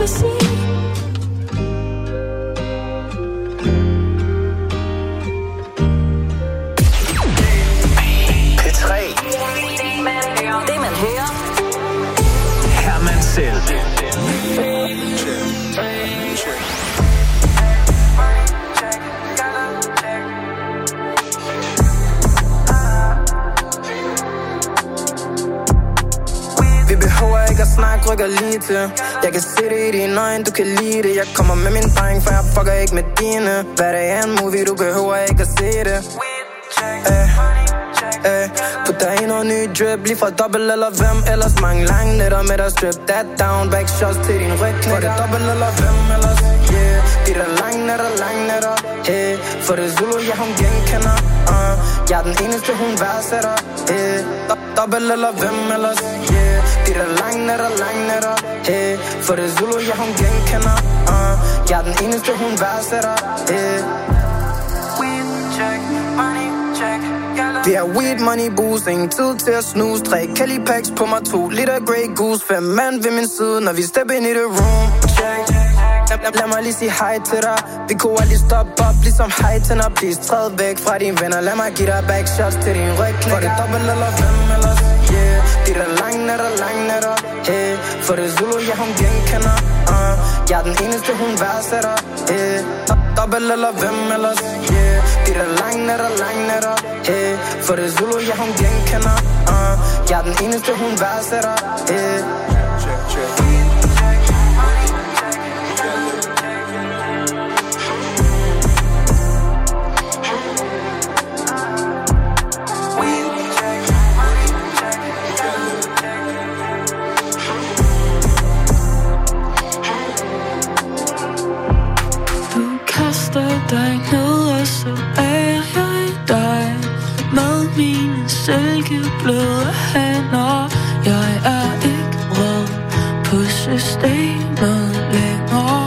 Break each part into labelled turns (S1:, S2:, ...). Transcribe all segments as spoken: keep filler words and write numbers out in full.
S1: vil sige.
S2: P tre.
S1: Det man hører.
S2: Herman selv.
S3: Vi behøver ikke at snakke, rykker lige til. Jeg kan se det i dine øjne, du kan lide det. Jeg kommer med min dreng, for jeg fucker ikke med dine. Hvad det er en movie, du behøver ikke at se det. Ay, ay, put dig i noget ny drip, lige fra dobbelt eller hvem. Ellers mange lange nætter med dig, strip that down. Back shots til din ryg, for det dobbelt eller hvem ellers. Yeah, de der lange nætter, lange nætter. Hey, for det Zulu, jeg hun genkender. uh, Jeg er den eneste, hun værdsætter. Hey, dobbelt eller hvem ellers. Yeah, de der lange nætter, lange nætter. Hey, for det Zulu, jeg hun genkender. uh, Jeg er den eneste, hun værdsætter. Hey. Vi har weed, money, booze, ingen tid til at snuse. Tre Kelly packs på mig, to liter Grey Goose. Fem mand ved min side, når vi step ind i det room. Check. Lad, lad mig lige sige hej til dig. Vi kunne aldrig stoppe op, ligesom hej til når please. Træd væk fra dine venner, lad mig give dig back shots til din ryg. For det dobbelt eller hvem ellers. Yeah, de der lange nætter, lange nætter. Hey, for det Zulu, jeg hun genkender. uh, Jeg er den eneste, hun værdsætter. Hey, dobbelt eller hvem ellers. Yeah, de der lange nætter, lange nætter. Hey, for det Zulu, jeg hun genkender. uh, Jeg er den eneste, hun værdsætter. Hey.
S1: Dig ned, og så er jeg dig. Med mine silkebløde hænder. Jeg er ikke rød på systemet længere.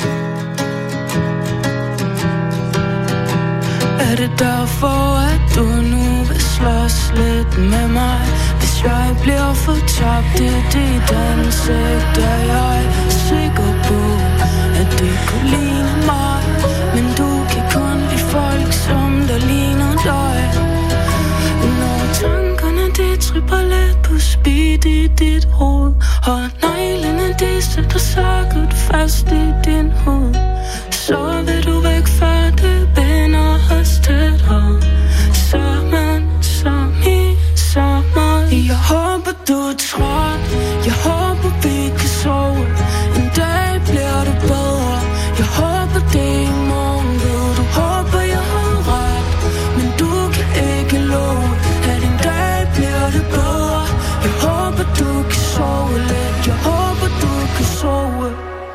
S1: Er det derfor, at du nu vil slås lidt med mig? Hvis jeg bliver fortabt i dit ansigt, er jeg sikker på, at det kunne ligne mig. Men du kan kun lide folk, som der ligner dig. Når tankerne de tripper lidt på speed i dit hoved, og neglene de sætter sig godt fast i din hud, så vil du væk, før det binder os tættere. Sammen, som i sommer. Jeg håber du er træt. Jeg håber vi kan sove. En dag bliver det bedre. Jeg håber det er i morgen. Ved du håber jeg har ret, men du kan ikke love, at en dag bliver det bedre. Jeg håber du kan sove lidt. Jeg håber du kan sove.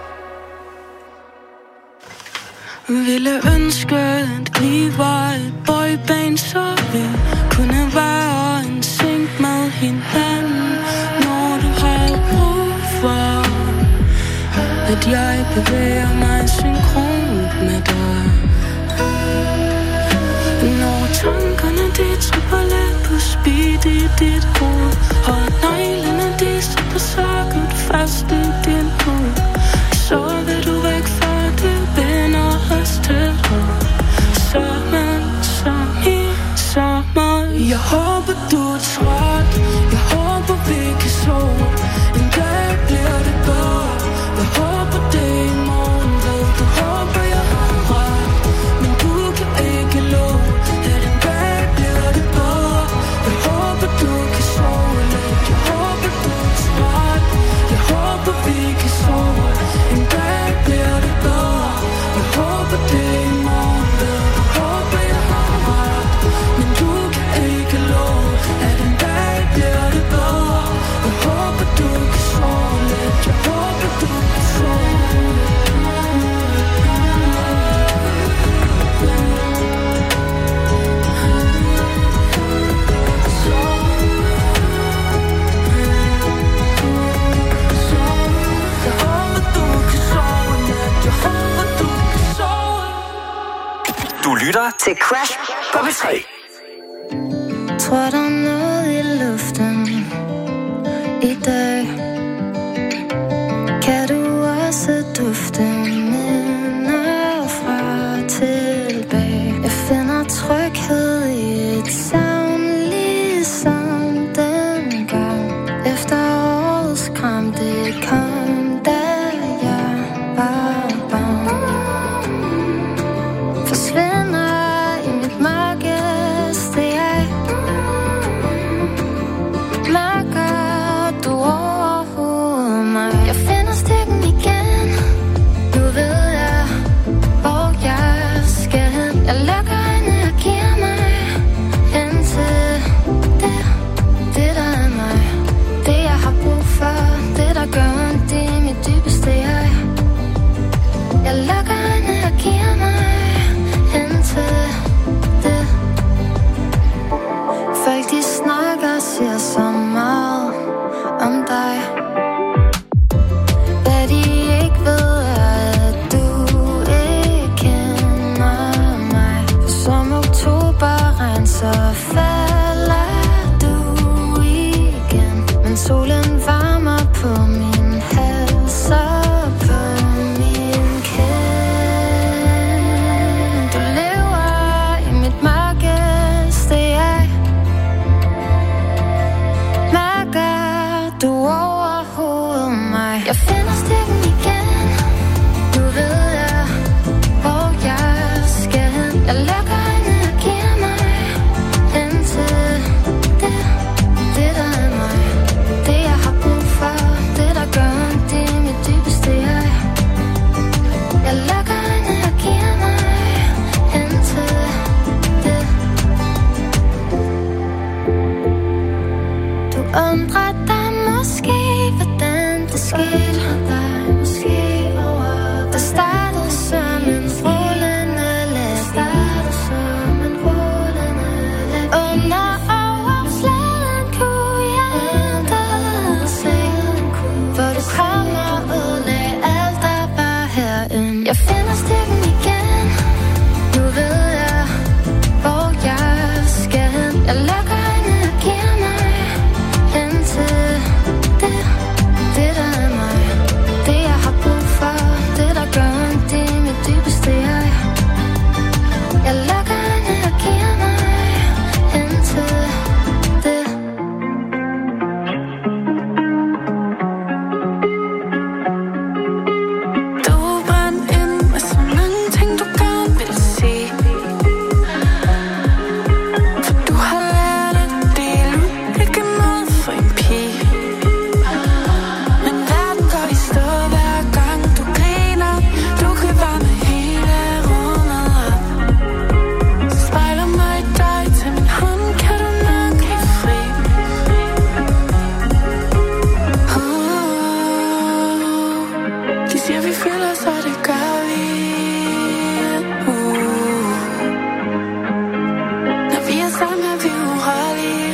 S1: Ville ønske at vi var et boyband, så vi kunne være en sink med hinanden. Når du har brug for, at jeg bevæger mig synkront med dig. Når tankerne de tripper lidt på speed i dit hoved, og neglene de sætter sig godt fast i din hud, så vil du væk, før det binder os tættere. Sammen, som i sommer. Jeg håber du er træt. Jeg håber vi kan sove. En dag bliver det bedre. Jeg håber det er i morgen. Ved du håber jeg har ret, men du kan ikke love, at en dag bliver det bedre. Jeg håber du kan sove lidt. Jeg håber du er træt. Jeg håber vi kan sove. En dag bliver det bedre. Jeg håber det er i morgen. Ved du håber jeg har ret, men du kan ikke love, at en dag bliver det bedre. Jeg håber du kan sove lidt. Jeg håber du kan sove lidt. Jeg håber du kan sove lidt. Jeg håber du kan sove.
S2: Du lytter til Crash på P tre.
S1: Tror der er noget i luften i dag? Kan du også Jeg finder stikken igen. Nu ved jeg, hvor jeg skal hen. Jeg lukker øjnene og giver mig hen til det, det der er mig. Det jeg har brug for, det der gør ondt i mit dybeste jeg. Jeg lukker øjnene og giver mig hen til det. Du undrer dig måske, hvordan det skete. Måske over. Der startede som en rullende let. Startede som en rullende let. Under overfladen kunne jeg intet se. For du kom og ødelagde alt, der var herinde. Jeg finder stikken igen. Nu ved jeg, hvor jeg skal hen. Jeg lukker øjnene og giver mig hen til det, det der er mig. Det jeg har brug for, det der gør ondt i mit dybeste jeg. Jeg lukker øjnene og giver mig hen til det. Du er brændt ind med så mange ting du gerne vil sige. For du har lært at dele ud, ikke noget for en pige. Men verden går i stå hver gang du griner. Du kan varme hele rummet op. Spejler mig i dig, til min hånd kan du nok blive fri. Uh, de siger vi føler, så det gør vi. Uh, når vi er sammen er vi urørlige.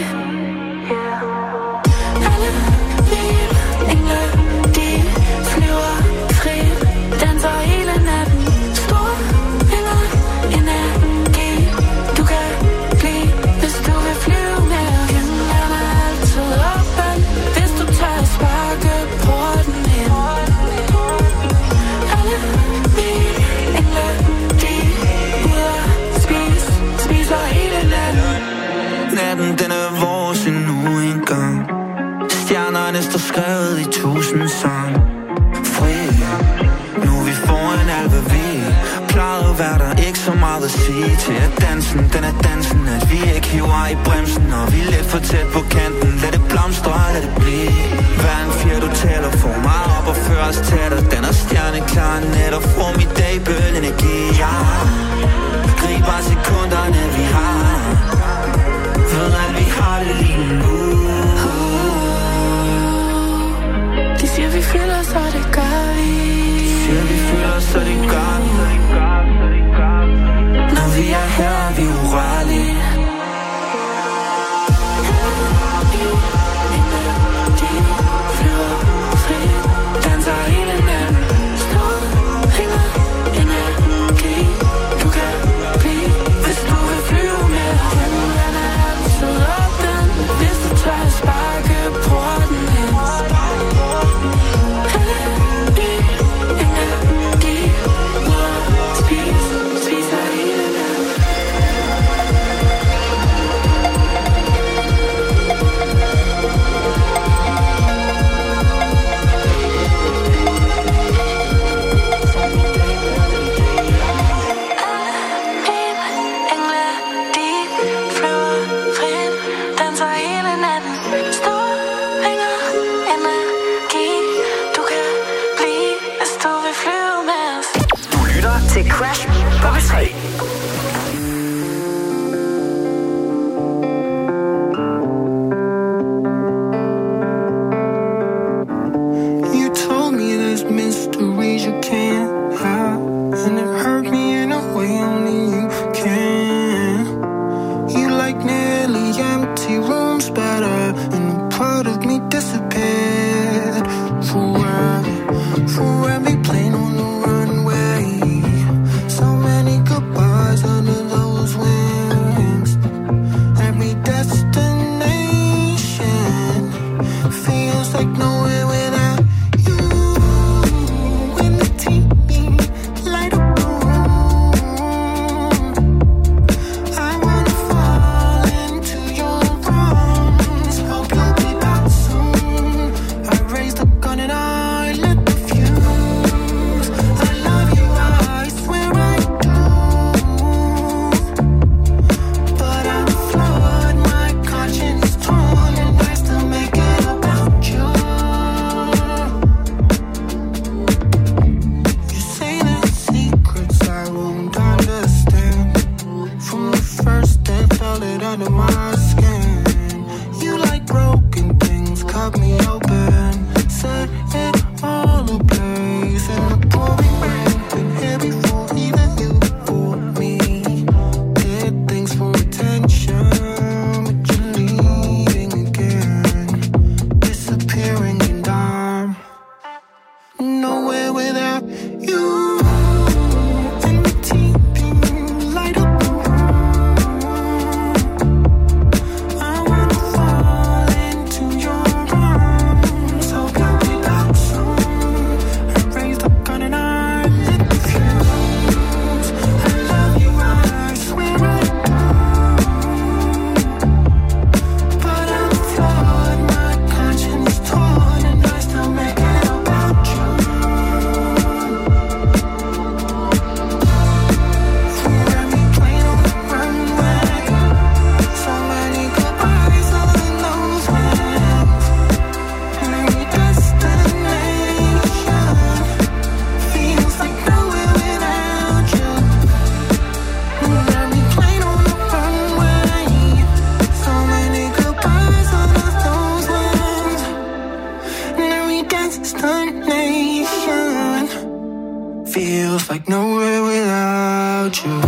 S1: Alle mine engle, de flyver fri. Danser hele natten. Store vinger, energi. Du kan blive, hvis du vil flyve med. Himlen er altid åben, hvis du tør at sparke porten ind. Alle mine engle, de ud at spise, spiser hele natten.
S4: Natten den er vores endnu en gang. Stjernerne står skrevet i tusind sang. Fri, nu er vi foran alt hvad vi plejede at være der, ikke så meget at sige til. At dansen, den er dansen, at vi ikke hiver i bremsen. Og vi er lidt for tæt på kanten. Lad det blomstre, lad det blive. Hver en fjer du taler, får mig op og fører os tættere. Den er stjerneklar net og formidabel energi. Ja, grib bare sekunderne vi har. Ved at vi har det lige nu.
S1: De siger vi føler, så det gør vi.
S4: De siger vi føler, så det gør vi. Når vi er her, er vi urørlige.
S1: De flyver fri. Danser hele natten. Store vinger, energi. Du kan blive, hvis du vil flyve med. Himlen er altid åben, hvis du tør at sparke porten ind.
S2: til Crash på P tre.
S5: You told me there's mysteries you can't hide, and it hurt me in a way only you can. You like nearly empty rooms better, and a part of me disappeared forever, forever playing on the runway. So many goodbyes. destination. Feels like nowhere without you.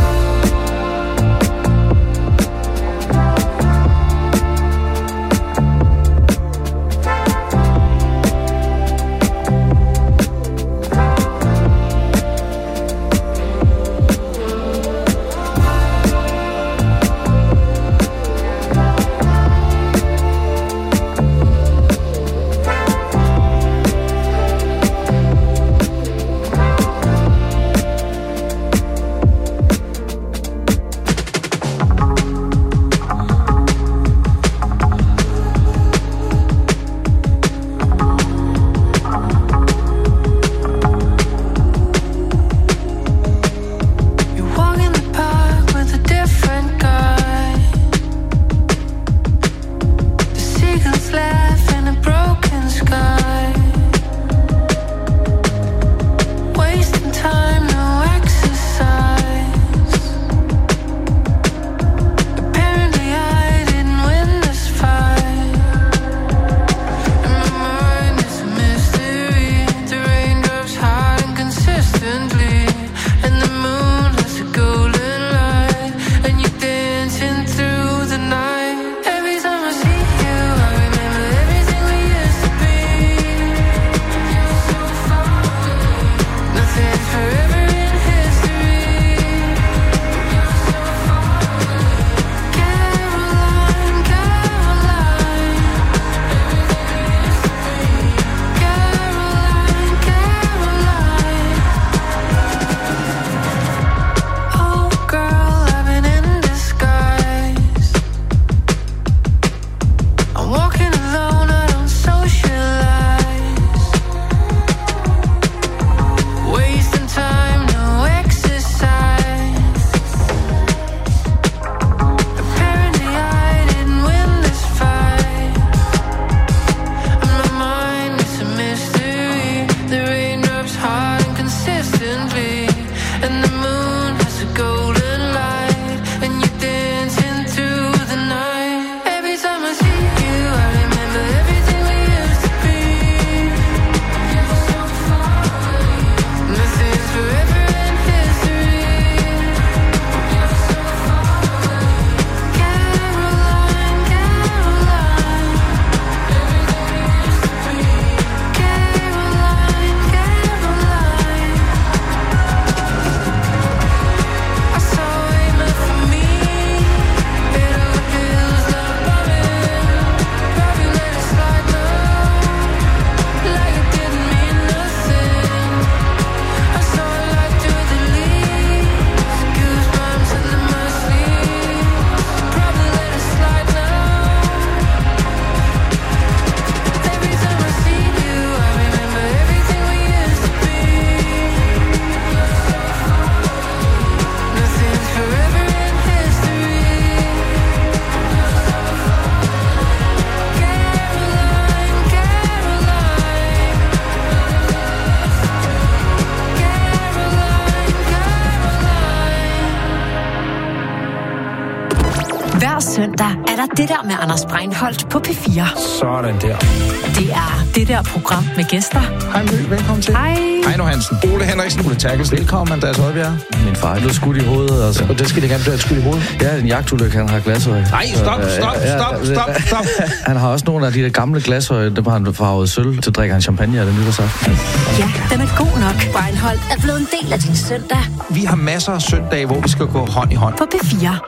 S6: Søndag er der det der med Anders Breinholt på P fire.
S7: Sådan der.
S6: Det er det der program med gæster.
S7: Hej Mø, velkommen til.
S6: Hej.
S7: Heino Hansen. Ole Henriksen. Ole Terkelsen.
S8: Velkommen, Andreas Højbjerg. Min far er blevet skudt i hovedet. Altså.
S7: Og det skal det gerne blive skudt i hovedet?
S8: Ja, en jagtulykke, han har glasøje.
S7: Nej, stop, stop, stop, stop, stop.
S8: Han har også nogle af de der gamle glasøje, der var han farvet sølv, så drikker han champagne af det nytårsaften.
S6: Ja, den er god nok. Breinholt er blevet en del af din søndag.
S7: Vi har masser af søndage, hvor vi skal gå hånd i hånd.
S6: På P fire.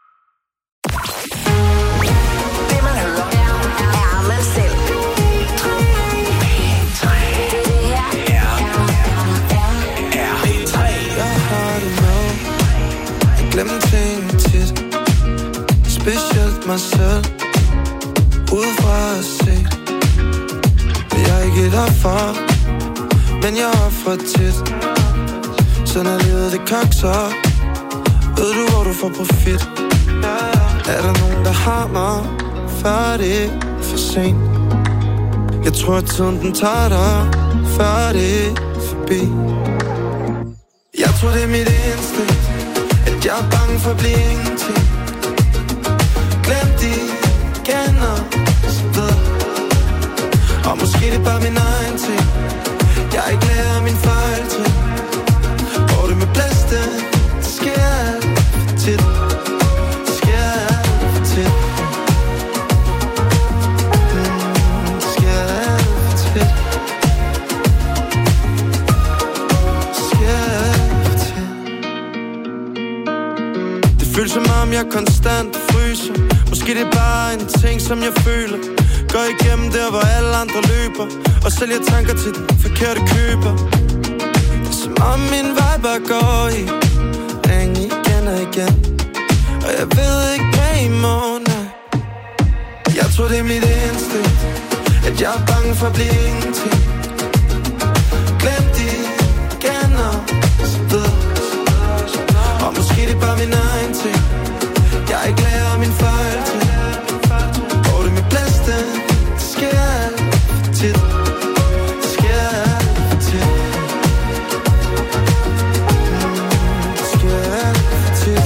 S5: Glem ting tit, specielt mig selv, udefra set. Jeg er ikke derfor, men jeg offrer tit. Sådan er livet, det kokser. Ved du, hvor du får profit? Er der nogen, der har mig, før det er for sent? Jeg tror, at tiden den tager dig, før det er forbi. Jeg tror, det er mit instinkt, at jeg er bange for at blive ingenting. Glem de kender så ved. Og måske det er bare min egen ting.
S9: føles som om jeg konstant fryser. Måske det er bare en ting som jeg føler. Går igennem der hvor alle andre løber, og sælger tanker til den forkerte køber. Det er som om min vej bare går i ring igen og igen, og jeg ved ikke hvad i morgen er. Jeg tror det er mit instinkt, at jeg er bange for at blive ingenting. Glem de igen og så videre. Og måske det er bare min egen ting, jeg ikke lærer min fejl til. Og det med blæsten, det sker alt for tit. Det sker alt for tit. Det sker alt for tit.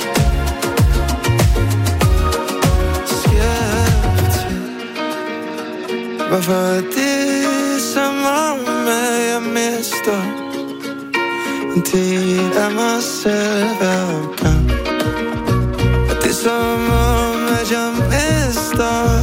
S9: Det sker alt for tit. Hvorfor er det som om at jeg mister en del af mig selv hver gang? Er det som om at jeg mister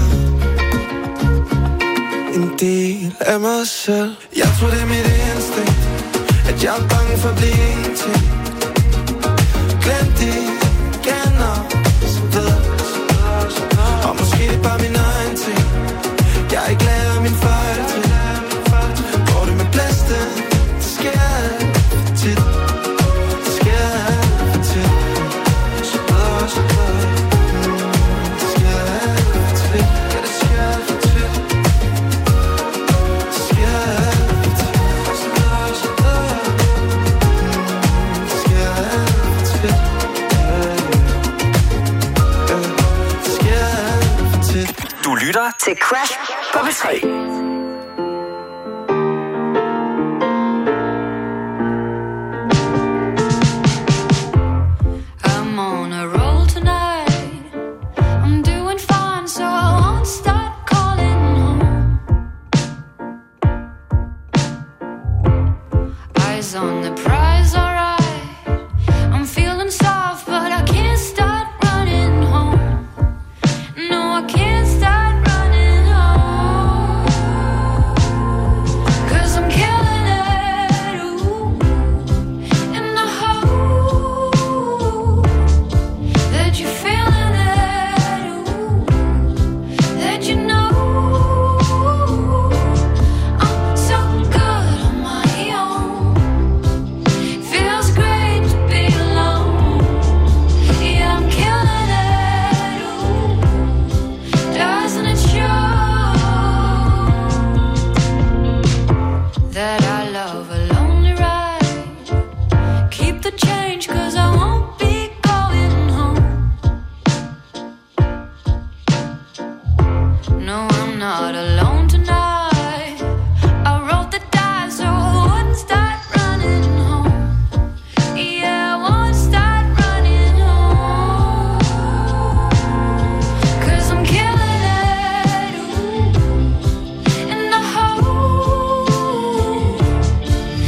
S9: en del af mig selv? Jeg tror det er mit instinkt, at jeg er bange for at blive ingenting. Glem de igen og så videre. Og måske det er bare min egen ting, jeg ikke lærer min fejl til. Går det med blæsten, det sker alt for tit. Det sker alt for tit. Så videre, så videre. Det sker alt for tit. Ja, det sker alt for tit. Det sker alt for tit. Så videre, så videre. Det sker alt for tit. Det sker alt for tit.
S2: Du lytter til Crash på P tre.
S1: I'm on a roll tonight. I'm doing fine, so I won't stop calling home. Eyes on the prize, alright. I'm feeling soft, but I can't start running home. No, I can't start running home. 'Cause I'm killing it, ooh, in the hole that you're feeling it, ooh, that you know I'm so good on my own. Feels great to be alone. Yeah, I'm killing it, ooh, doesn't it show that I love a lonely ride? Keep the change 'cause I won't be going home. No, I'm not alone tonight. I rolled the dice so I wouldn't start running home. Yeah, I won't start running home. 'Cause I'm killing it, ooh, in the hole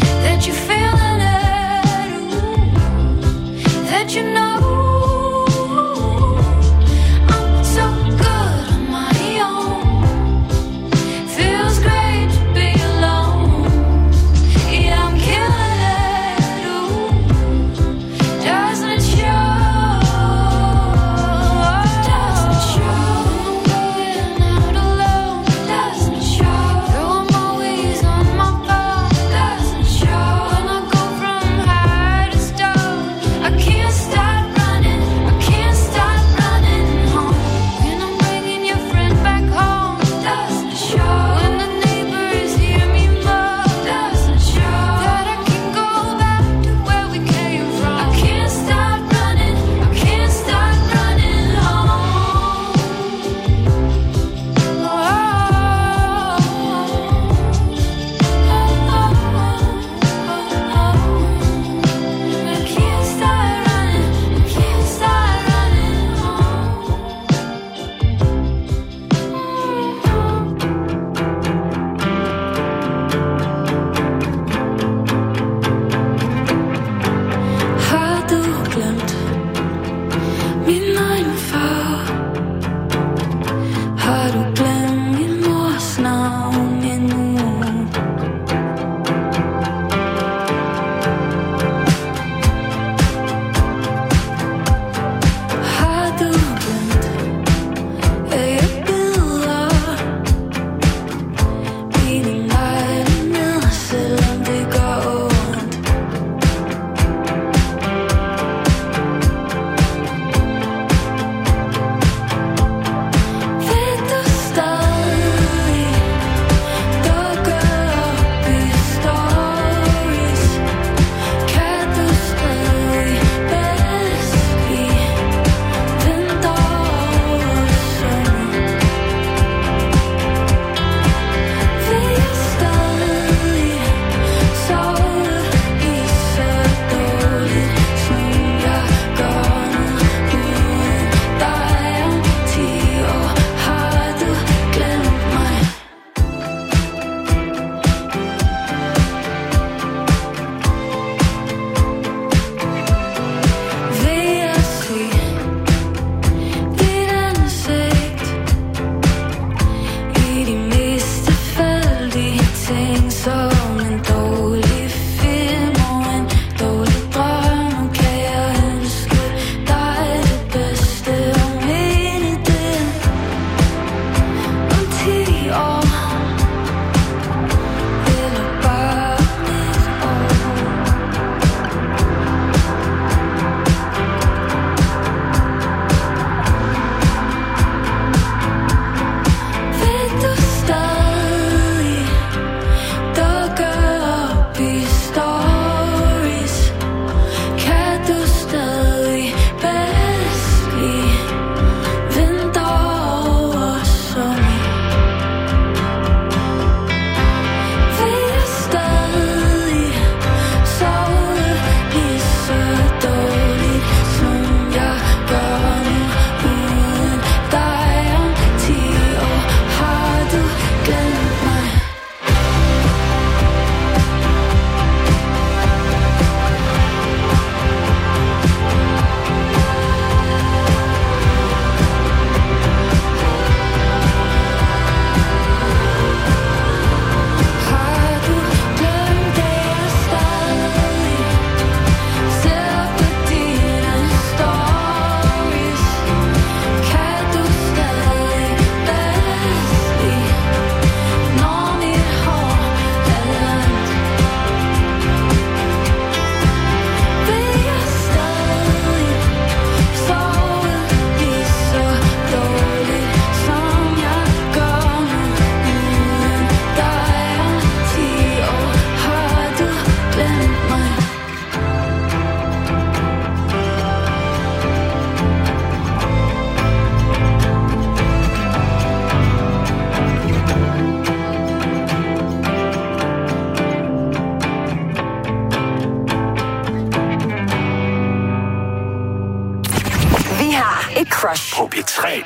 S2: Crush på P tre.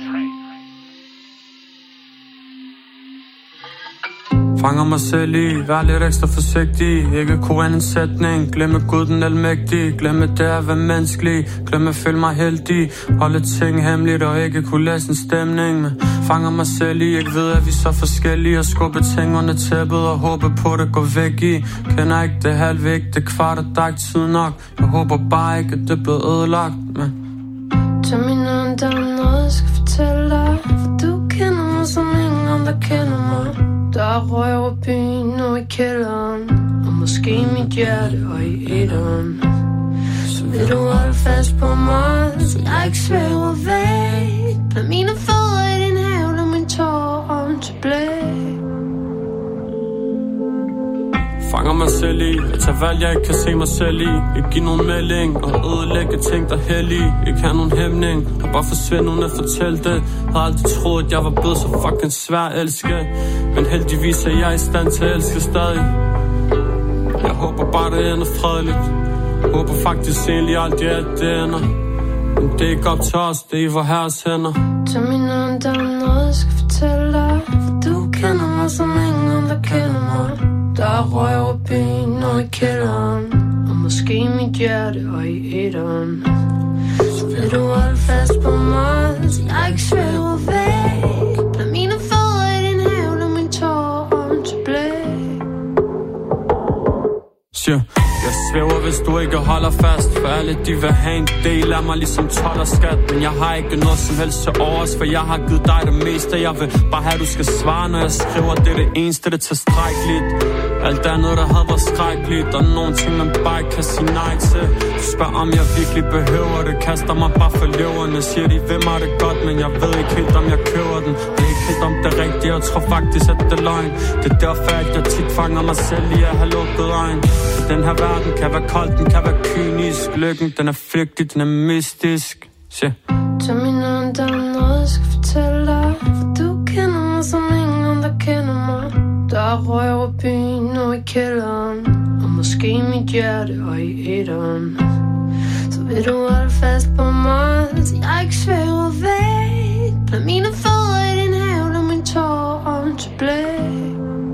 S10: Fanger mig selv i, vær lidt ekstra forsigtig. Ikke kunne en sætning, glemme Gud den almægtige. Glemme det at være menneskelig, glemme at føle mig heldig. Holde ting hemmeligt og ikke kunne læse en stemning. Men fanger mig selv i, ikke ved at vi er så forskellige. Og skubbe ting under tæppet og håbe på det går væk i. Kender ikke det halve, ikke det kvart, og der er ikke tid nok. Jeg håber bare ikke, at det er blevet ødelagt. Men
S1: tag min hånd, der er noget jeg skal fortælle dig. For du kender mig som ingen andre kender mig. Der er røg over byen og i kælderen, og måske i mit hjerte og i æderen. Så vil du holde fast på mig, så jeg ikke svæver væk. Lad mine fødder i din have, lad min tårer om til blæk.
S10: fanger mig selv i at tage valg, jeg ikke kan se mig selv i. Ikke give nogen melding og ødelægge ting, der er hellige. Ikke have nogen hæmning og bare forsvinde uden at fortælle det. Havde aldrig troet, at jeg var blevet så fucking svær at elske. Men heldigvis er jeg i stand til at elske stadig. Jeg håber bare, det ender fredeligt. Håber faktisk egentlig aldrig, at det ender. Men det er ikke op til os, det er i vor herres hænder.
S1: Tag min hånd, der er noget jeg skal fortælle dig. For du kender mig som ingen andre kender mig. Der er røg over byen og i kælderen, og måske i mit hjerte og i æderen. Så vil du holde fast på mig, så jeg ikke svæver væk. Lad mine fødder i din have, lad min tårer om til blæk.
S10: Siger, jeg svæver, hvis du ikke holder fast. For alle de vil have en del af mig, ligesom told og skat. Men jeg har ikke noget som helst til overs, for jeg har givet dig det meste. Jeg vil bare have, du skal svare, når jeg skriver. Det er det eneste, det er tilstrækkeligt. Alt andet, der havde været skrækkeligt. Der er nogle ting, man bare ikke kan sige nej til. Du spørger, om jeg virkelig behøver det. Kaster mig bare for løverne. Siger de ved mig det godt, men jeg ved ikke helt, om jeg køber den. Det er ikke helt om det rigtige, jeg tror faktisk, at det er løgn. Det er derfor, at jeg tit fanger mig selv i at have lukket øjne. For den her verden kan være kold, den kan være kynisk. Lykken, den er flygtig, den er mystisk. Siger.
S1: Tag min hånd, der er noget jeg skal fortælle dig. For du kender mig som ingen andre kender mig. Der er røg over byen og i kælderen, og måske i mit hjerte og i æderen. Så vil du holde fast på mig, så jeg ikke svæver væk. Lad mine fødder i din have, lad min tårer om til blæk.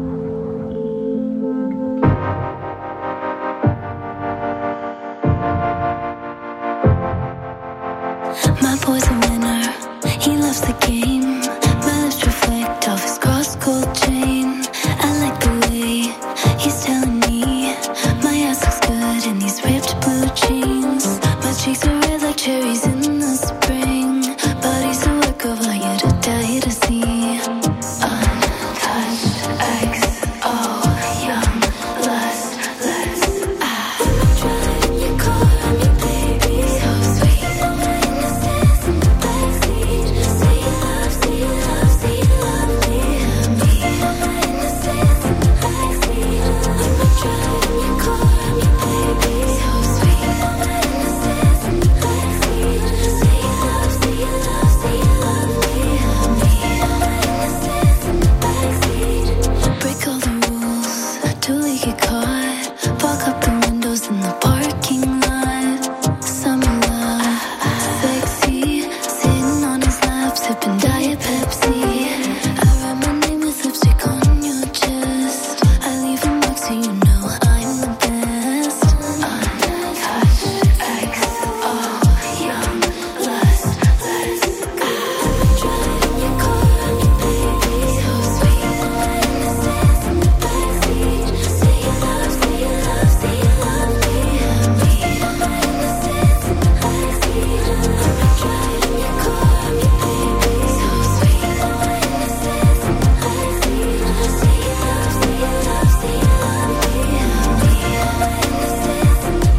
S11: My boy's a winner, he loves the game. My lips reflect off his cross-gold chain. I like the way he's telling me my ass looks good in these ripped blue jeans. My cheeks are red like cherries in the spring. Body's a work of art, you to die to see. Untouched X O, young lust, let's ah. Driving your car on your baby, so sweet. My innocence in the backseat. Say you love, say you love, say you love me, me. My innocence in the backseat. I'm driving your car on your baby, so sweet. My innocence in the backseat. Say you love, say you love, say you love me, me. My innocence in the backseat. Break all the rules till we get caught. Fog up the windows in the parking lot. Summer love, sexy. Sitting on his lap, sipping Diet Pepsi. I write my name with lipstick on your chest. I leave a mark so you know I'm the best. Untouched X O, young lust, let's ah. Driving your car on your baby, so sweet. My innocence in the backseat. Say you love, say you love, say you love me, me. My innocence in the backseat. Driving your car on your baby, so sweet. My innocence in the backseat. Say you love, say you love, say you love me, me. My innocence in the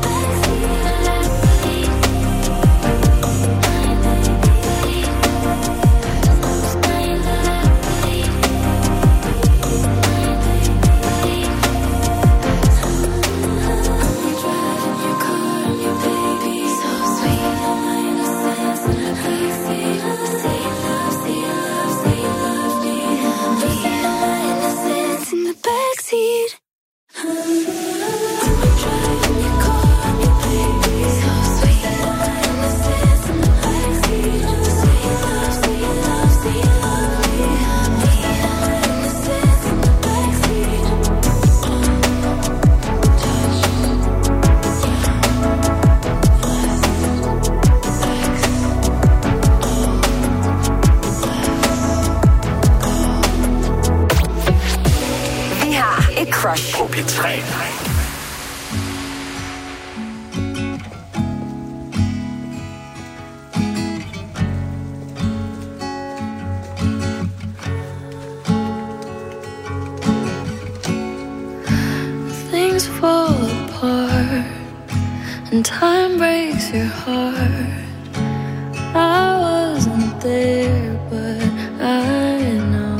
S11: backseat. Driving your car on your baby, so sweet. My innocence in the backseat.
S2: tre.
S1: Things fall apart and time breaks your heart. I wasn't there, but I know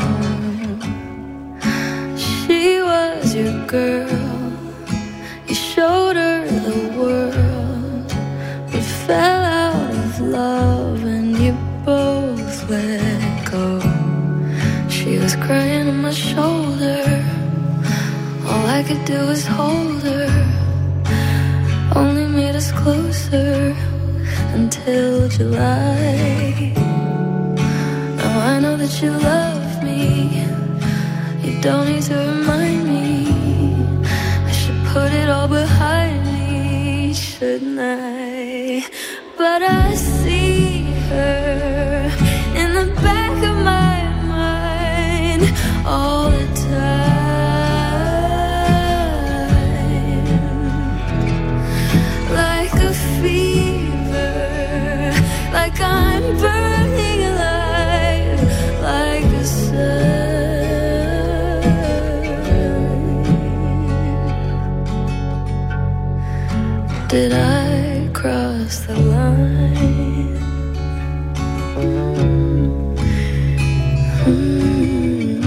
S1: she was your girl. You showed her the world, but fell out of love and you both let go. She was crying on my shoulder. All I could do was hold her. Only made us closer until July. Now I know that you love me. You don't need to remind me. I should put it all behind me, shouldn't I? But I see her in the back of my mind all the time. Like I'm burning alive, like a sun. Did I cross the line? Mm-hmm.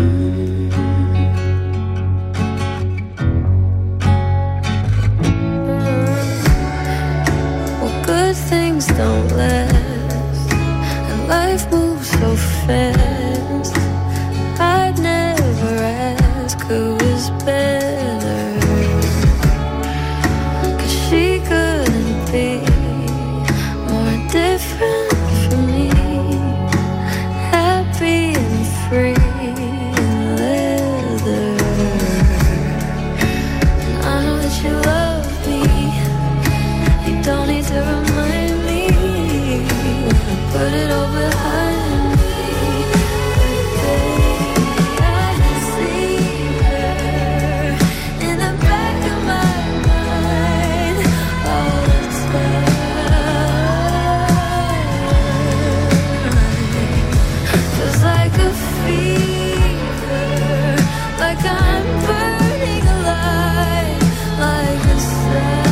S1: Well, good things don't last. Life moves so fast. I'd never ask who was better, 'cause she couldn't be more different from me. Happy and free in leather. And I know that you love me. You don't need to remind me. Put it all behind me. I can see her in the back of my mind all the time. Feels like a fever, like I'm burning alive, like a sun.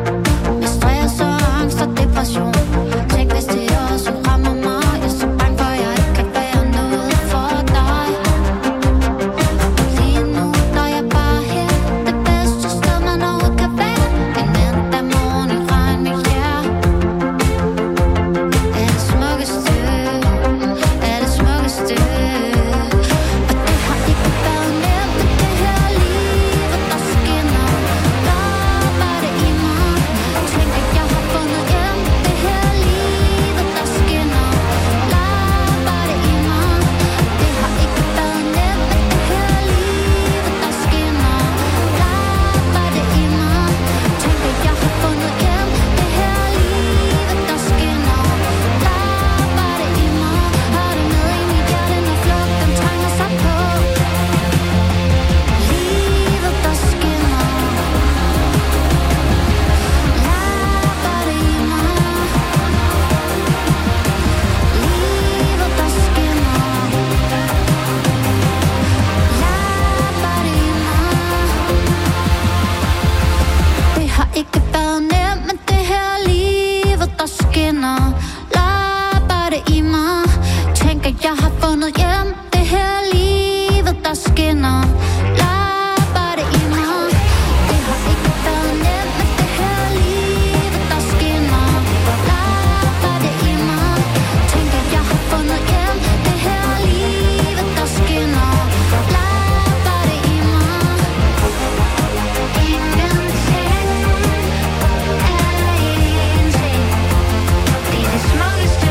S11: Tænk hvis det også rammer mig. Jeg er så bange for jeg har fundet hjem. Det her er livet, der skinner. Lad bare det i mig. Det har ikke været nemt, men det her er livet, der skinner. Lad bare det i mig. Tænk, at jeg har fundet hjem. Det her er livet, der skinner. Lad bare det i mig. Ingenting er ingenting. Det er det smukkeste.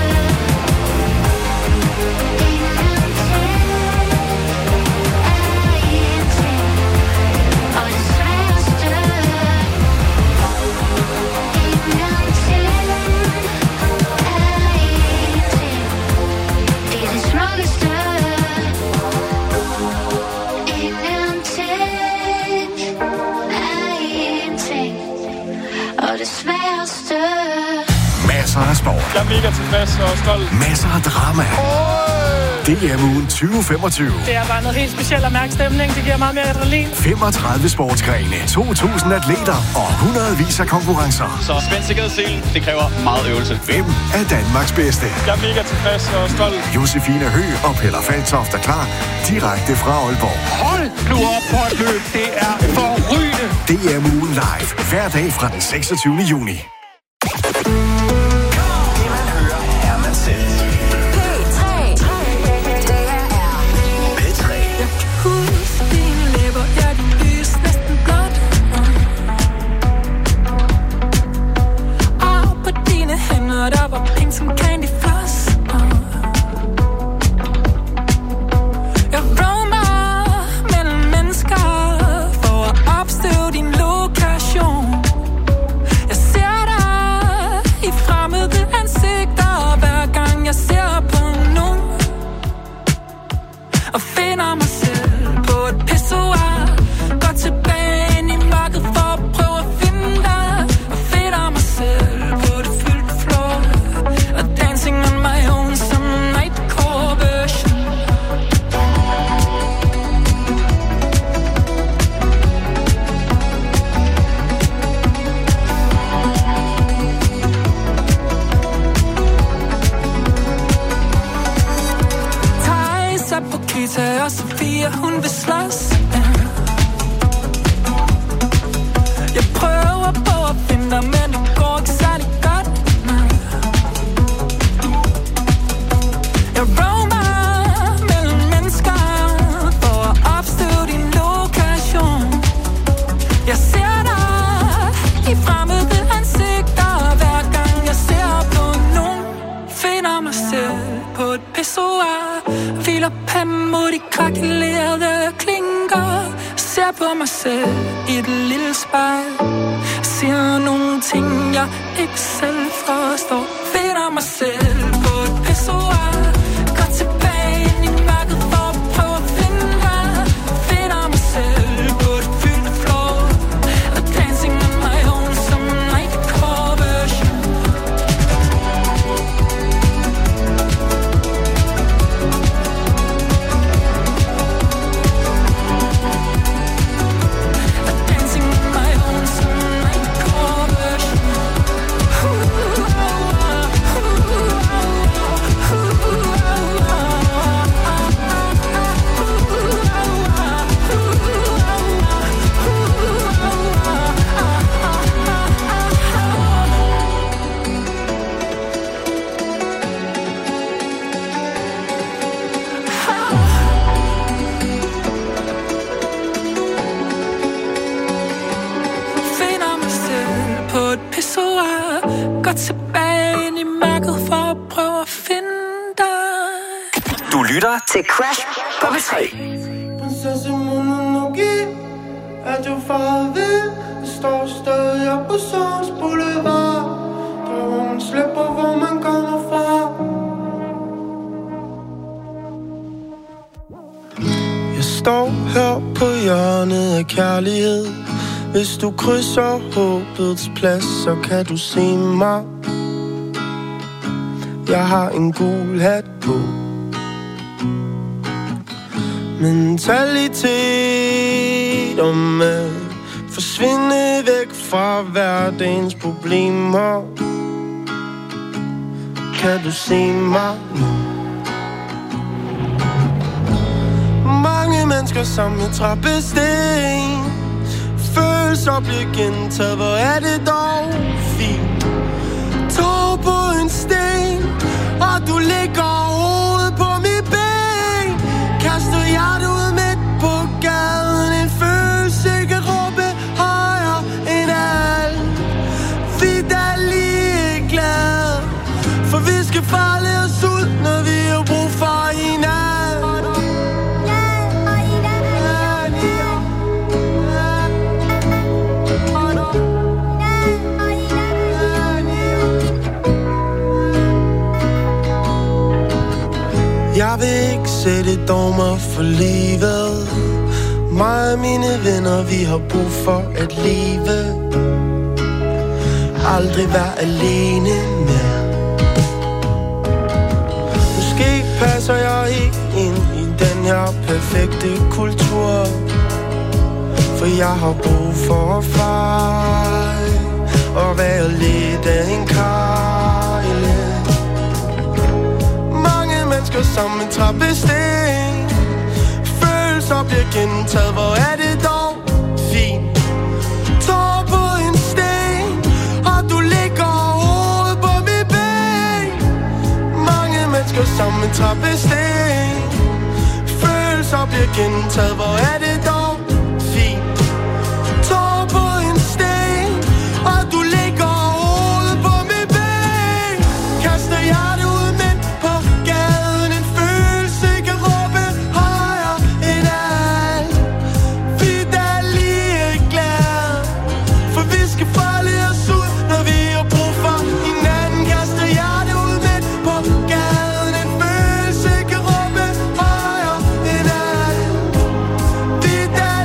S12: Masser af sport.
S13: Jeg er mega tilfreds og stolt.
S12: Masser af drama. D M-ugen tyve femogtyve.
S13: Det er bare noget helt specielt at mærke stemning. Det giver meget mere adrenalin.
S12: femogtredive sportsgrene, to tusind atleter og hundredvis af konkurrencer.
S13: Så spænd sikkerhedsselen, det kræver meget øvelse.
S12: Hvem er Danmarks bedste?
S13: Jeg er mega tilfreds og stolt.
S12: Josefine Høgh og Peller Faltoft er klar direkte fra Aalborg.
S13: Hold nu op på et løb. Det er forrygende.
S12: D M-ugen live. Hver dag fra den seksogtyvende juni.
S1: Der var pink som candy floss. Jeg roamer mellem mennesker for at opstøve din lokation. Jeg ser dig i fremmede ansigter hver gang jeg ser på nogen, og finder mig selv på et pissoir. Går tilbage ind i mørket for at prøve at finde dig, og finder mig selv på det fyldte floor. Dancing on my own, some nightcore version. Thijs er på Kita, og Sofia, hun vil slås. Jeg prøver på at finde dig, men det går ikke særlig godt. Jeg roamer mellem mennesker for at opstøve din lokation. Jeg ser dig i fremmede ansigter hver gang jeg ser på nogen. Finder mig selv på et pissoir. Hviler panden mod de krakelerede klinker. Ser på mig selv i et lille spejl. Siger nogle ting jeg ikke selv forstår. Finder mig selv på et pissoir. Går tilbage ind i mørket for at prøve at finde dig. Finder mig selv på et fyldt floor. Og dancing on my own som nightcore version. Dancing on my own som nightcore version. Finder mig selv på et pissoir. Går tilbage ind i mørket for at prøve at finde dig.
S2: Du lytter til Crash på P tre.
S5: Prinsesse Mononoke, er du faret ved? Jeg står stadig op på Sons Boulevard. Der hvor man slipper, hvor man kommer fra. Jeg står her på hjørnet af kærlighed. Hvis du krydser håbets plads, så kan du se mig. Jeg har en gul hat på. Mentalitet om at forsvinde væk fra hverdagens problemer. Kan du se mig nu?
S9: mennesker som en trappesten. Følelser bliver gentaget, hvor er det dog fint. Tår på en sten, og du ligger hovedet på mit ben. Kaster hjertet ud midt på gaden. En følelse kan råbe højere end alt. Vi er lige glade, for vi skal falde os ud, når vi har brug for hinanden. Jeg vil ikke sætte dogmer for livet. Mig og mine venner, vi har brug for at leve. Aldrig være alene mere. Måske passer jeg ikke ind i den her perfekte kultur, for jeg har brug for at fejle og være lidt af en kejle. Mange mennesker som en trappesten. Følelser bliver gentaget, hvor er det dog fint. Tår på en sten, og du ligger hovedet på mit ben. Mange mennesker som en trappesten. Følelser bliver gentaget, hvor er det dog fint. Tår på en sten, og du ligger hovedet på mit ben. Kaster hjertet ud midt på gaden. En følelse kan råbe højere end alt. Vi er lige glade, for vi skal falde os ud, når vi har brug for hinanden. Kaster hjertet ud midt på gaden. En følelse kan råbe højere end alt. Vi er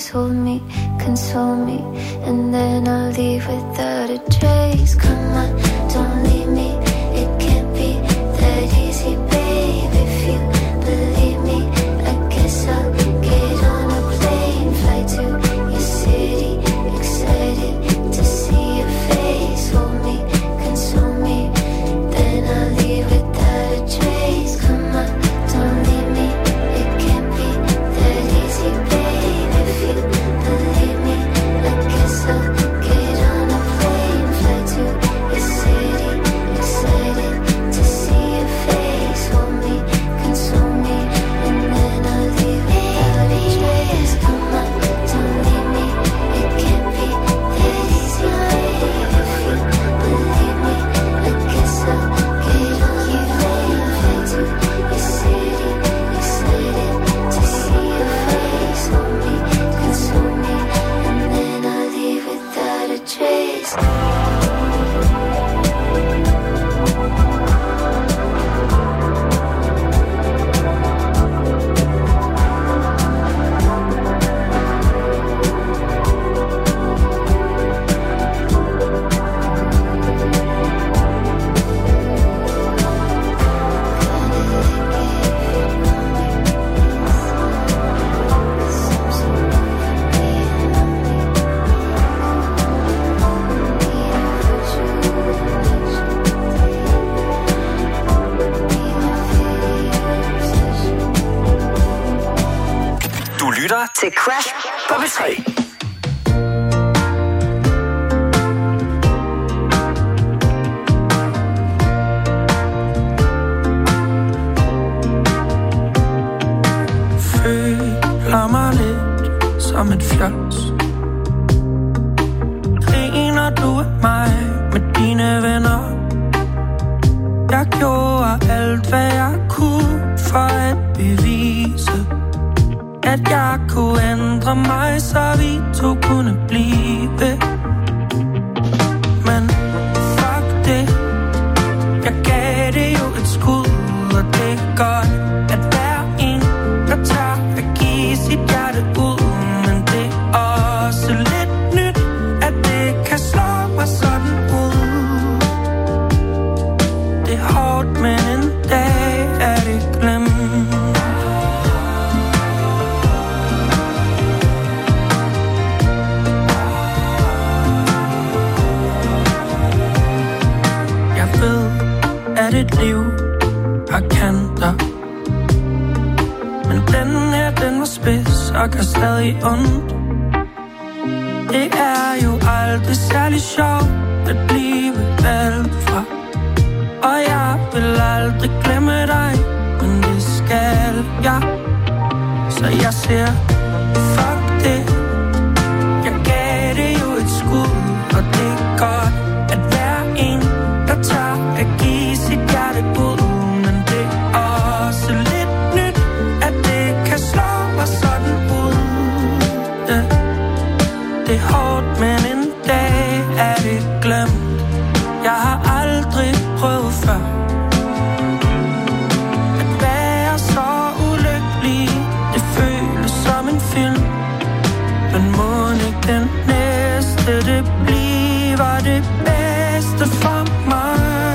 S11: hold me, console me, and then I'll leave without a trace. Come on, don't leave me, it can't be that easy, babe. If you believe me, I guess I'll get on a plane, fly to your city, excited to see your face. Hold me, console me, then I'll leave without a trace. Come on, don't leave me, it can't be that easy, babe. If you believe me, I guess I'll get on a plane, fly to your city, excited to see your face. Hold me, console me, and then I'll leave without a trace. Come on, don't leave me, it can't be that easy, babe. If you believe me, I guess I'll get on a plane, fly to your city, excited to see your face. Hold me, console me, and then I'll leave without a trace.
S2: Du lytter til Crash på P tre.
S5: Føler mig lidt som et fjols. Griner du af mig med dine venner? Jeg gjorde alt, hvad jeg kunne for at bevise, at jeg kunne ændre mig, så vi to kunne blive. Men fuck det, jeg gav det jo et skud, og det er godt, at hver en, der tør at give sit hjerte ud. Men det er også lidt nyt, at det kan slå mig sådan ud. Det er hårdt, men en dag er det glemt. At et liv har kanter, men den her, den var spids og kan stadig ondt. Det er jo aldrig særlig sjovt at blive valgt fra, og jeg vil aldrig glemme dig, men det skal jeg. Så jeg siger, fuck det, jeg gav det jo et skud, og det er godt, at hver en, der tør at give sit hjerte ud. Men det er også lidt nyt, at det kan slå mig sådan ud. Ja. Det er hårdt, men en dag er det glemt. Jeg har aldrig prøvet før at være så ulykkelig. Det føles som en film, men må ikke den næste, det bliver det bedste for mig.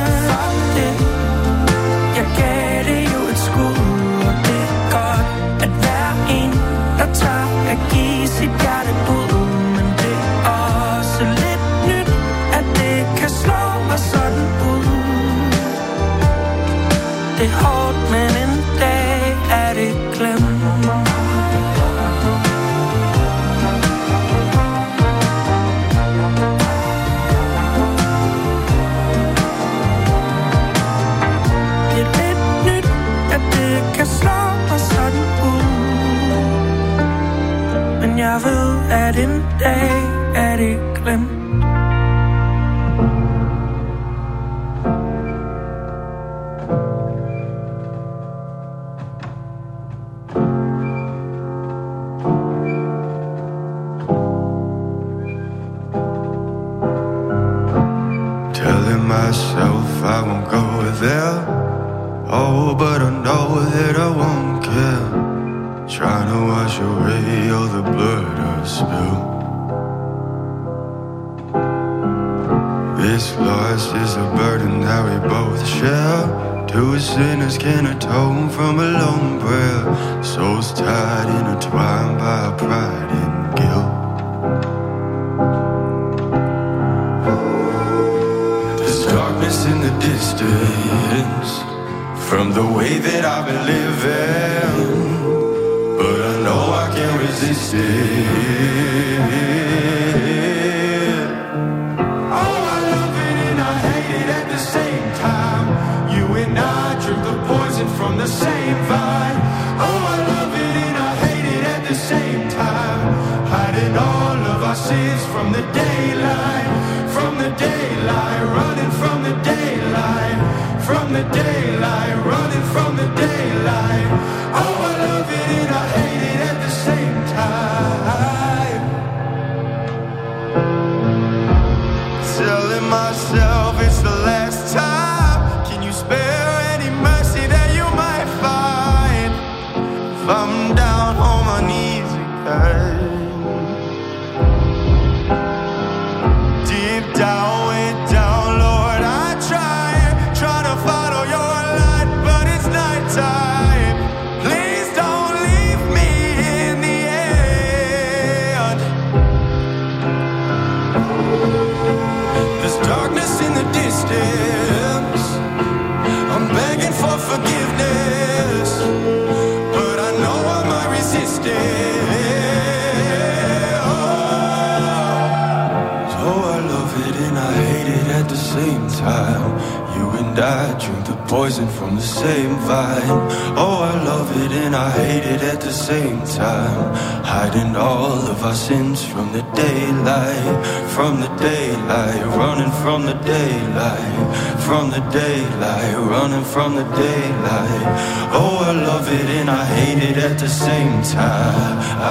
S5: Jeg gav det jo et skud, og det er godt, at hver en, der tør at give sit hjerte ud. Men det er også lidt nyt, at det kan slå mig sådan ud. Det er hårdt, men en dag er det glemt. Jeg ved, at en dag er det glemt.
S14: Telling myself I won't go there. Oh, but I know that I won't care. Trying to wash away all the blood I've Two sinners can atone from a lone prayer. Souls tied, intertwined by pride and guilt. There's darkness in the distance from the way that I've been living, but I know I can't resist it. From the same vine. Oh, I love it and I hate it at the same time. Hiding all of our sins from the daylight. From the daylight, running from the daylight. From the daylight, running from the daylight. Oh, I love it and I hate it at the same time. Telling myself it's the last time. Can you spare any mercy that you might find if I'm down on my knees again? Deep down, way down, Lord, I try, try to follow your light, but it's nighttime. Please don't leave me in the end. There's darkness in the distance. I'm begging for forgiveness, but I know I might resist it. Oh, so I love it and I hate it at the same time. You and I drink the poison from the same vine. Oh, I love it and I hate it at the same time. Hiding all of our sins from the daylight. From the daylight, running from the daylight. From the daylight, running from the daylight. Oh, I love it and I hate it at the same time. I,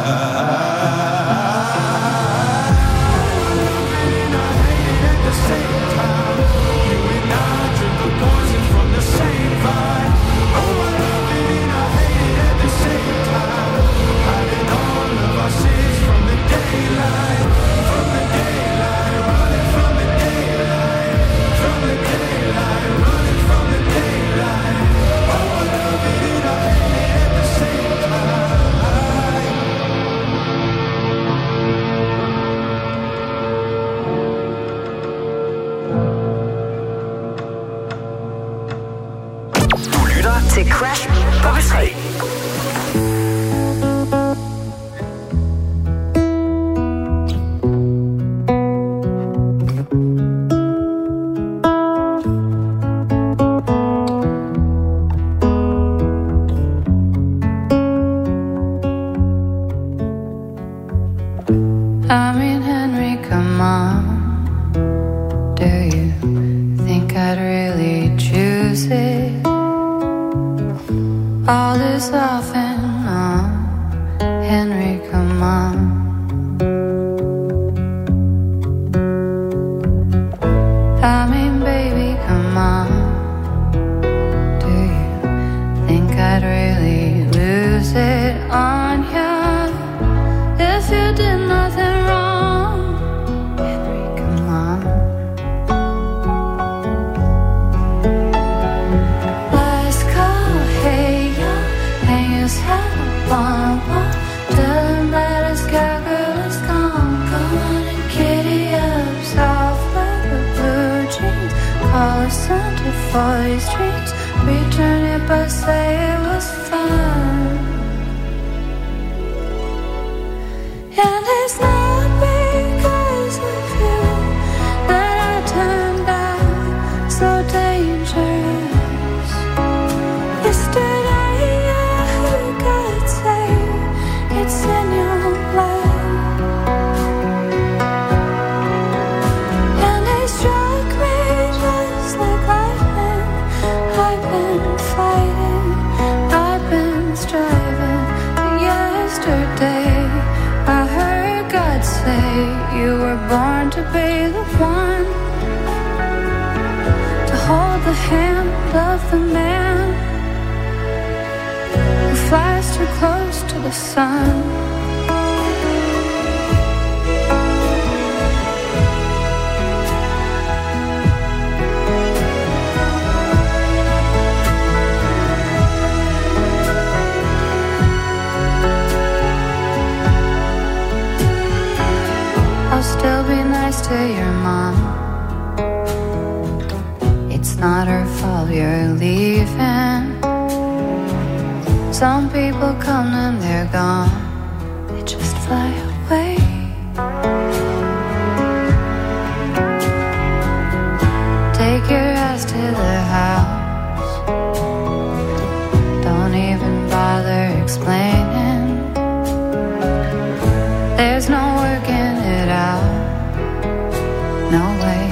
S2: til Crash på P tre.
S1: I mean, Henry, come on. Do you think I'd really choose it? All this off and on. Henry, come on. I mean, baby, come on. Do you think I'd really lose it on you if you did nothing wrong? Henry, come on. Let's go, hey, yo, hang his head up on a wall. Tell him that his cowgirl is gone. Come on and kitty up, soft leather, blue jeans. Call us Sunday for these dreams. Return it, but say it was fun. And it's not because of you that I turned out so dangerous. Yesterday I could say it's in your blood. And it struck me just like lightning. I've been fighting, I've been striving. But yesterday I heard God say you were born to be the one to hold the hand of the man who flies too close to the sun.
S15: to your mom. It's not her fault you're leaving. Some people come and they're gone. They just fly away. Take your ass to the house. Don't even bother explaining. There's no working it out. No way.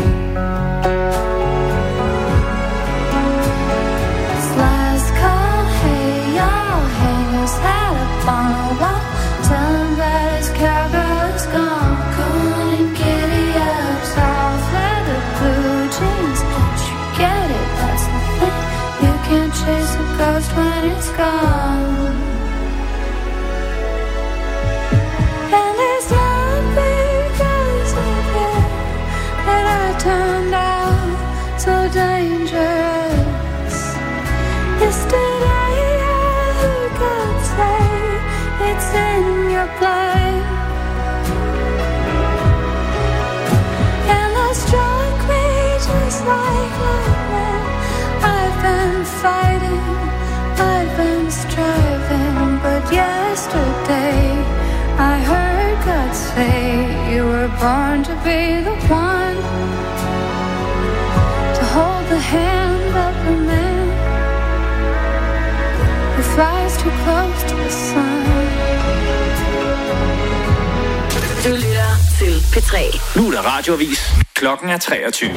S15: It's last call. Hey y'all, hangers had up on a wall. Tell him that his cowgirl is gone. Come on and giddy up. Soft leather, blue jeans. Don't you get it? That's the thing. You can't chase a ghost when it's gone. And it's not because of you that I turned out so dangerous. Yesterday I heard God say it's in your blood. And that struck me just like lightning. I've been fighting, I've been striving, but yesterday I heard God say you were born to be the one to hold the hand of a man who flies too close to the sun.
S2: Du lytter til P tre. Nu er der radioavis. Klokken er treogtyve.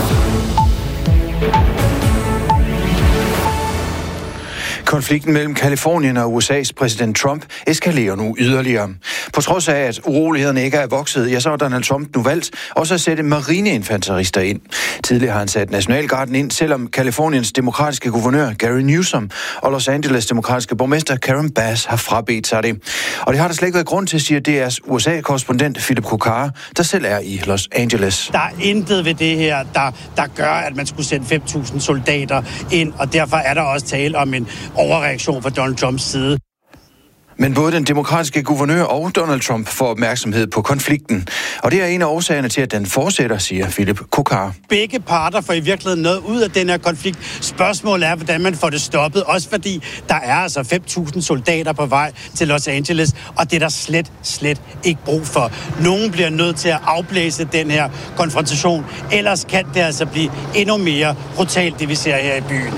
S16: Konflikten mellem Californien og U S A's præsident Trump eskalerer nu yderligere. På trods af, at urolighederne ikke er vokset, ja, så har Donald Trump nu valgt også at sætte marineinfanterister ind. Tidligere har han sat Nationalgarden ind, selvom Californiens demokratiske guvernør Gary Newsom og Los Angeles demokratiske borgmester Karen Bass har frabedt sig det. Og det har der slet ikke været grund til, siger D R's U S A-korrespondent Philip Kokara, der selv er i Los Angeles.
S17: Der er intet ved det her, der, der gør, at man skulle sende fem tusind soldater ind, og derfor er der også tale om en overreaktion fra Donald Trumps side.
S16: Men både den demokratiske guvernør og Donald Trump får opmærksomhed på konflikten. Og det er en af årsagerne til, at den fortsætter, siger Philip Kokar.
S17: Begge parter får i virkeligheden noget ud af den her konflikt. Spørgsmålet er, hvordan man får det stoppet. Også fordi der er altså fem tusind soldater på vej til Los Angeles, og det er der slet, slet ikke brug for. Nogen bliver nødt til at afblæse den her konfrontation. Ellers kan det altså blive endnu mere brutalt, det vi ser her i byen.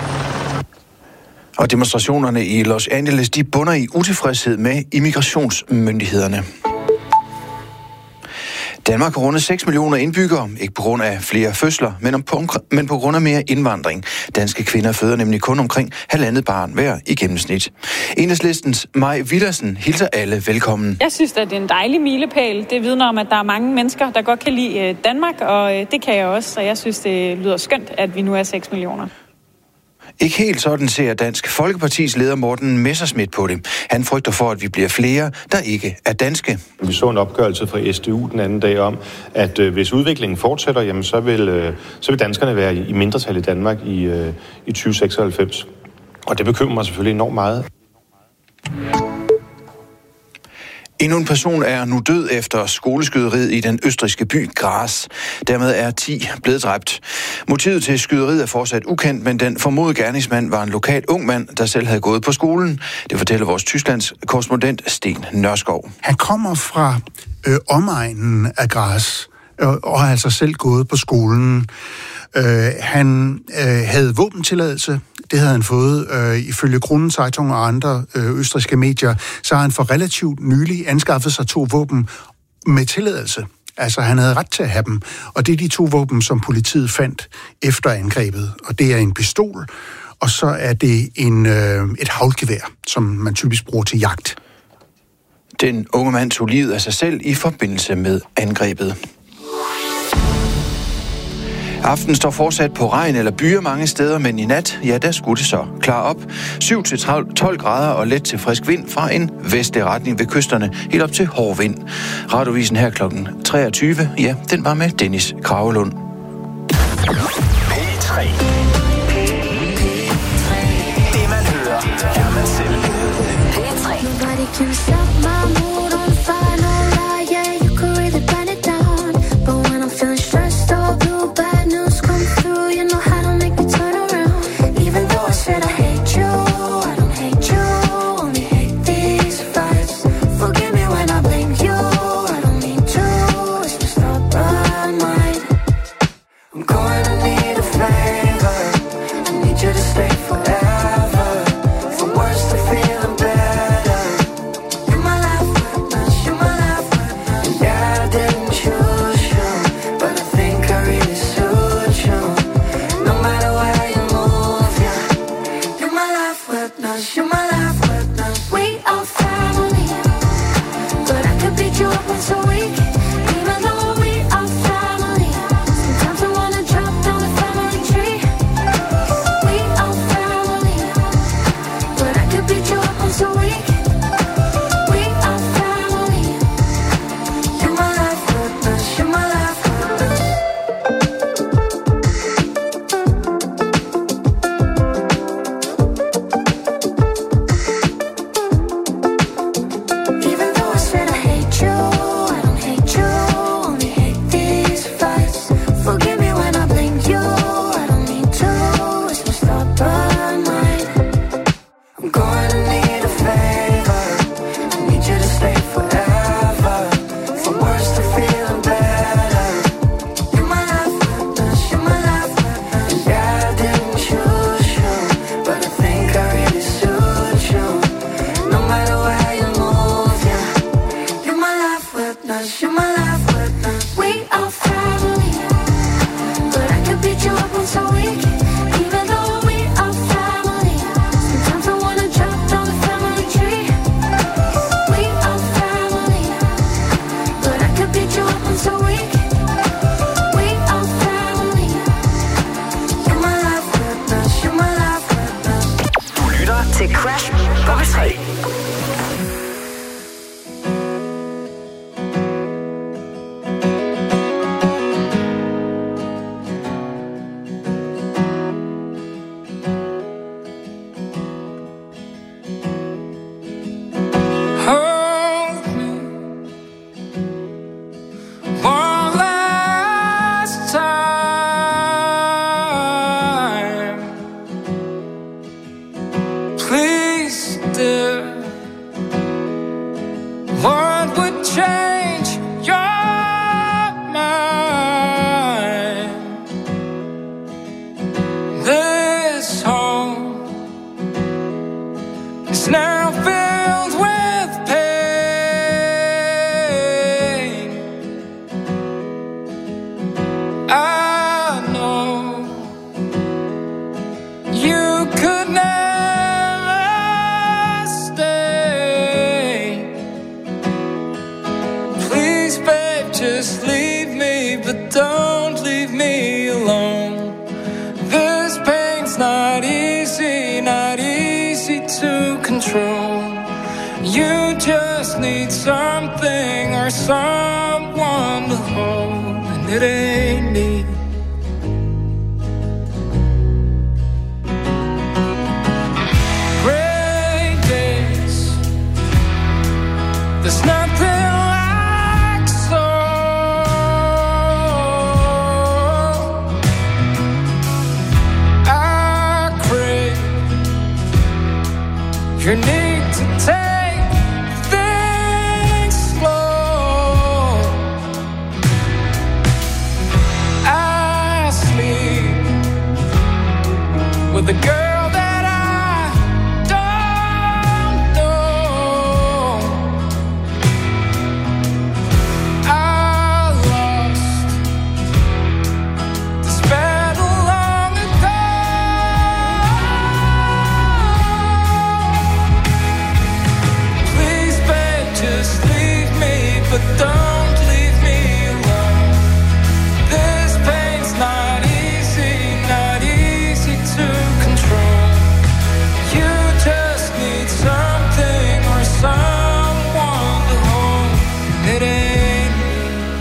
S16: Og demonstrationerne i Los Angeles, de bunder i utilfredshed med immigrationsmyndighederne. Danmark har rundet seks millioner indbyggere, ikke på grund af flere fødsler, men, om, men på grund af mere indvandring. Danske kvinder føder nemlig kun omkring halvandet barn hver i gennemsnit. Enhedslistens Maj Villersen hilser alle velkommen.
S18: Jeg synes, at det er en dejlig milepæl. Det vidner om, at der er mange mennesker, der godt kan lide Danmark, og det kan jeg også. Så jeg synes, det lyder skønt, at vi nu er seks millioner.
S16: Ikke helt sådan ser Dansk Folkepartis leder Morten Messerschmidt på det. Han frygter for, at vi bliver flere, der ikke er danske.
S19: Vi så en opgørelse fra S D U den anden dag om, at øh, hvis udviklingen fortsætter, jamen, så, vil, øh, så vil danskerne være i, i mindretal i Danmark i, øh, i tyve seksoghalvfems. Og det bekymrer mig selvfølgelig enormt meget.
S16: Endnu en person er nu død efter skoleskyderiet i den østrigske by Graz. Dermed er ti blevet dræbt. Motivet til skyderiet er fortsat ukendt, men den formodede gerningsmand var en lokal ung mand, der selv havde gået på skolen. Det fortæller vores Tysklands korrespondent Sten Nørskov.
S20: Han kommer fra øh, omegnen af Graz og, og har altså selv gået på skolen. Øh, han øh, havde våbentilladelse. Det havde han fået øh, ifølge Kronen Zeitung og andre øh, østrigske medier. Så har han for relativt nylig anskaffet sig to våben med tilladelse. Altså, han havde ret til at have dem. Og det er de to våben, som politiet fandt efter angrebet. Og det er en pistol, og så er det en, øh, et haglgevær, som man typisk bruger til jagt.
S16: Den unge mand tog livet af sig selv i forbindelse med angrebet. Aften står fortsat på regn eller byer mange steder, men i nat, ja, der skulle det så klare op. syv til tolv grader og let til frisk vind fra en vestlig retning ved kysterne, helt op til hård vind. Radiovisen her klokken treogtyve, ja, den var med Dennis Kragelund.
S2: P tre. Det man hører, er man selv. P tre.
S11: Nobody can stop my mood on fire, no lie, yeah, you could really burn it down. But when I'm
S12: tre.
S1: You need to take things slow. I sleep with a girl that I don't know. I lost this battle long ago. Please, babe, just leave me, but don't leave me alone. This pain's not easy, not easy to control. You just need something or someone to hold. It ain't me.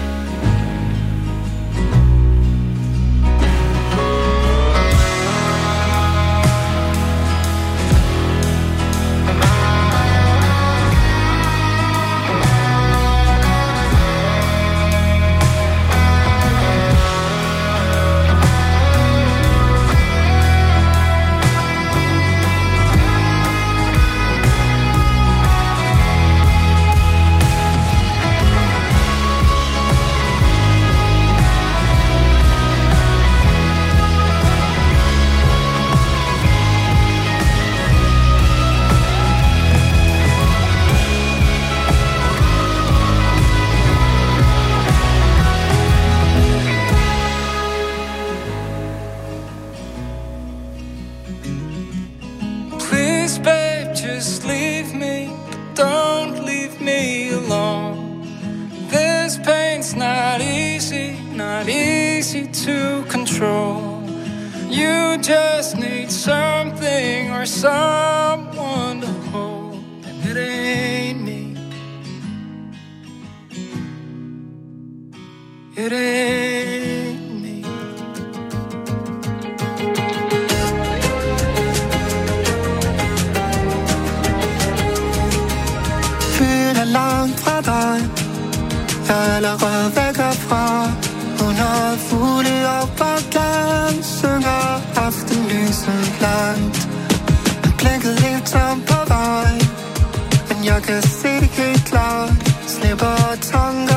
S1: Please, babe, just leave me, but don't leave me alone. This pain's not easy, not easy to control. You just need something or someone to hold, and it ain't me. It ain't me.
S5: Byen er langt fra dig. Jeg er allerede væk herfra. hundrede fugle op og gaden synger aftenlyset langt. Jeg blinkede lidt tom på vej, men jeg kan se det helt klart. Slipper tanker